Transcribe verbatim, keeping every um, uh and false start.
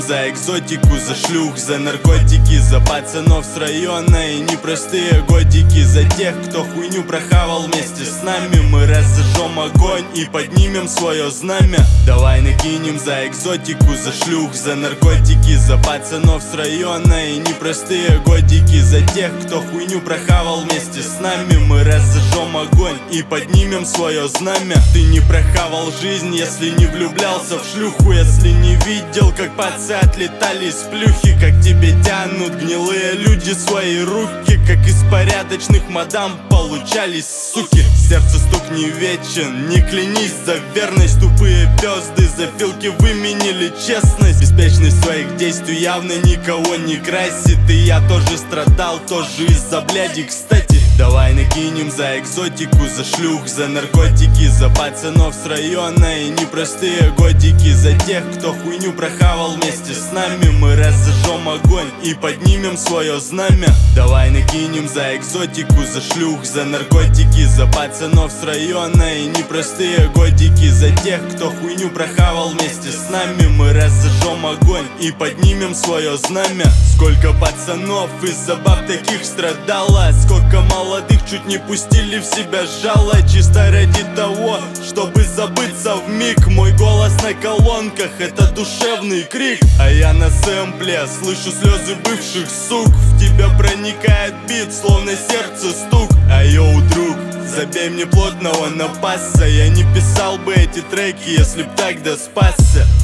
за экзотику, за шлюх, за наркотики, за пацанов с района и непростые годики, за тех, кто хуйню прохавал вместе с нами. Мы разожжем огонь и поднимем свое знамя. Давай накинем за экзотику, за шлюх, за наркотики, за пацанов с района и непростые годики, за тех, кто хуйню прохавал вместе с нами. Мы разожжем огонь и поднимем свое знамя. Ты не прохавал жизнь, если не влюблялся в шлюху, если не видел, как пацы отлетали из плюхи, как тебе тянут гнилые люди свои руки, как из порядочных мадам получались суки. Сердце стук не вечен, не клянись за верность. Тупые пёзды за филки выменили честность. Беспечность своих действий явно никого не красит. И я тоже страдал, тоже из-за бляди, кстати. Давай накинем за экзотику, за шлюх, за наркотики, за пацанов с района и непростые годики, за тех, кто хуйню прохавал вместе с нами. Мы разожжем огонь и поднимем свое знамя. Давай накинем за экзотику, за шлюх, за наркотики, за пацанов с района и непростые годики, за тех, кто хуйню прохавал вместе с нами. Мы разожжем огонь и поднимем свое знамя. Сколько пацанов из-за баб таких страдало, сколько молодых чуть не пустили в себя жало, чисто ради того, чтобы забыться вмиг. Мой голос на колонках — это душевный крик, а я на сэмпле слышу слезы бывших сук. В тебя проникает бит, словно сердце стук. А йоу, друг, забей мне плотного напаса. Я не писал бы эти треки, если б тогда спасся.